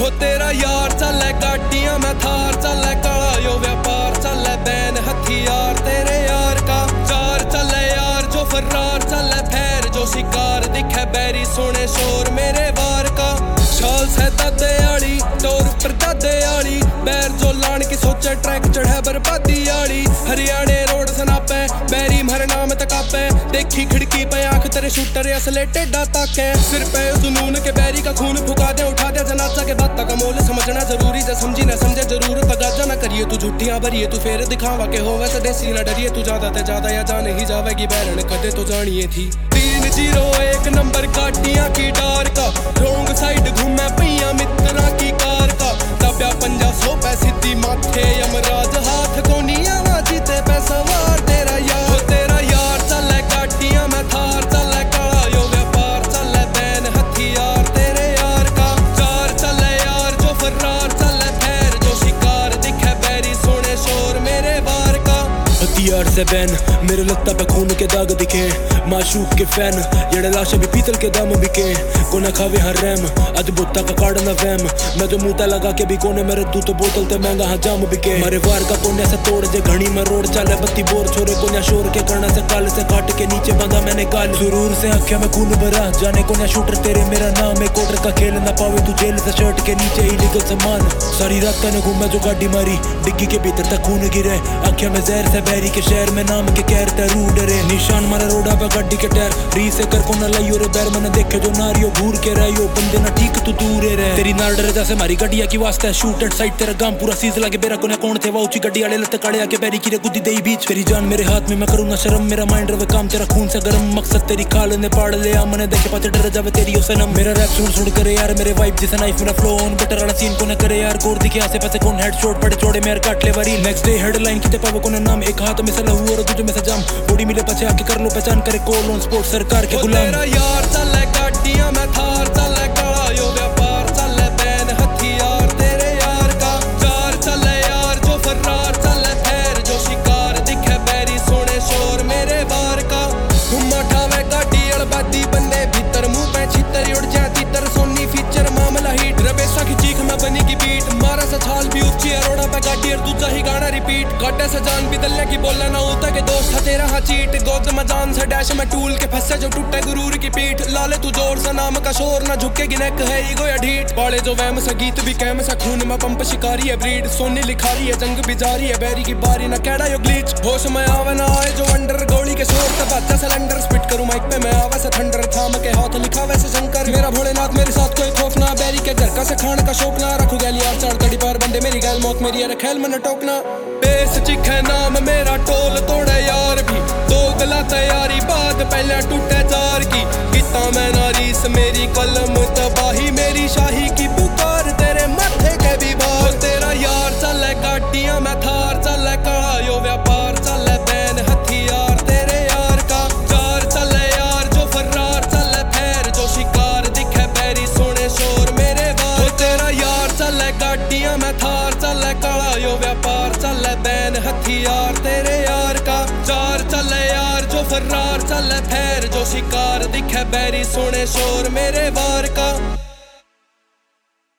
हो तेरा यार चले गाड़ियां मैं थार चले काला यो व्यापार चले बैन हथियार तेरे यार का चार चले यार जो फर्रार चले फैर जो शिकार दिखे बैरी सोने शोर मेरे वार का शाल से दादे आली टोर पर दादे आली बैर जो लान की सोचे ट्रैक चढ़े बर्बादी आली हरियाणे रोड सनापे बैरी मर नाम तकापे देखी खिड़की पे आंख तेरे शूटर असले टेढ़ा ताके सिर पे जुनून के बैरी का खून फुका दे उठा दे जनाजा के बात का मोल समझना जरूरी है समझी ना समझे जरूर तगाजा ना करिए तू झूठियां भरिए तू फेर दिखावा के होवे से देसी ना डरिए तू ज्यादा ते ज्यादा या जाने ही जावेगी बैरन कदे तो जानिए थी 301 नंबर गाड़ियां की डार का रोंग साइड घूमे पिया मित्रा की कार का दब्या 500 पैसे दी माथे यमराज हाथ को नियावा जीते पैसा वार तेरा यार चले गाड़ियां मैं थार चले काला यो व्यापार चले बैन हथियार तेरे यार का चार चले यार जो फर्रार चले फैर जो शिकार दिखे बैरी सोने शोर मेरे बार का हथियार से बैन मेरे लत्ता पे खून के दाग दिखे माशूक के फैन येड़े लाशे भी पीतल के दाम बिके कोने खावे हर रैम अज बुत्ता का काड़ना वैम मैं जो मुंह लगा के भी कोने मेरे दूध तो बोतल ते महंगा हाँ जाम बिके मारे वार का कोने से तोड़ जे घड़ी में रोड चाले बत्ती बोर छोरे कोने शोर के करना से काल से काट के नीचे बांधा मैंने काल सुरूर से आंखें में खून भरा जाने कोने शूटर तेरे मेरा नाम है कोटर का खेल ना पावे तू जेल से शर्ट के नीचे इलीगल सामान सारी रात तने घूमे जो गाड़ी मारी डिग्गी के भीतर तक खून गिरे आंखें में जहर से बैरी के शहर में नाम के कहर तरू डरे निशान मारा रोडा पे गाड़ी के टायर री से कर को ना लाइयो रे बैर मैंने देखे जो नारियो घूर के रहियो बंदे ना ठीक तू दूर रहे तेरी नार डरे जैसे मारी गड्डिया की वास्ता है शूट एट साइड तेरा गांव पूरा सीज लागे बेरा कोने कौन थे वो ऊंची गड्डी वाले लत काड़े आके बैरी की रे गुद्दी देई बीच तेरी जान मेरे हाथ में मैं करूं ना शर्म मेरा माइंड रवे काम तेरा खून से गरम मकसद तेरी खाल ने पाड़ ले आ मने देखे पाते डर जावे तेरी ओ सनम मेरा रैप सुन सुन करे यार मेरे वाइब जैसा नाइफ मेरा फ्लो ऑन बटर वाला सीन कोने करे यार गोर दिखे आसे पासे कौन हेड शॉट पड़े चौड़े मेरे काट ले वारी नेक्स्ट डे हेडलाइन की पावे कोने नाम एक हाथ में सला हुआ और दूसरे में से जाम बॉडी मिले पछे आके कर लो पहचान करे कॉल ऑन स्पोर्ट सरकार के गुलाम तेरा यार चले गाड़ियां मैं थार चले काला यो व्यापार चले बैन हथियार तेरे यार का चार चले यार जो फर्रार चले फैर जो शिकार दिखे बैरी सोने शोर मेरे बार का घुमा ठावे गाड़ी अड़बादी बंदे भीतर मुंह पे छितर उड़ जाती तर सोनी फीचर मामला हिट रवेसा की चीख में बनी की बीट मारा सा छाल भी ऊंची है रोड़ा पे गाड़ी और दूसरा ही गाना रिपीट काटे से जान भी दलने की बोलना ना होता के दोस्त था तेरा हाँ चीट गोद में जान से डैश में टूल के फंसे जो टूटे गुरूर की पीठ लाले तू जोर सा नाम का शोर ना झुकेगी नेक है ईगो या ढीठ पाले जो वहम सा गीत भी कैम सा खून में पंप शिकारी है ब्रीड सोनी लिखारी है जंग भी जारी है बैरी की बारी ना कैडा यो ग्लीच होश में आवे ना आए जो अंडर गोली के शोर तब अच्छा सिलेंडर स्पिट करूं माइक पे मैं आवे से थंडर थाम के हाथ लिखा वैसे शंकर मेरा भोलेनाथ मेरे साथ कोई खौफ ना बैरी के घर का से खाने का शौक ना रखू गैल यार चार तड़ी पार बंदे मेरी गैल मौत मेरी यार खेल मन टोकना बेस चिखे नाम मेरा टोल तोड़े यार भी दो गला तैयारी बात पहले टूटे चार की गीता मैं नारीस मेरी कलम तबाही मेरी शाही की पुकार तेरे माथे के भी बार तेरा यार चले गाड़ियां मैं थार चले काला यो व्यापार चले बैन हथियार तेरे यार का चार चले यार जो फर्रार चले फैर जो शिकार दिखे बैरी सोने शोर मेरे बार तेरा यार चले गाड़ियां मैं थार चले काला यो व्यापार चले बैन हथियार तेरे यार का चार चले यार जो फर्रार चले फैर जो शिकार दिखे बैरी सोने शोर मेरे बार का।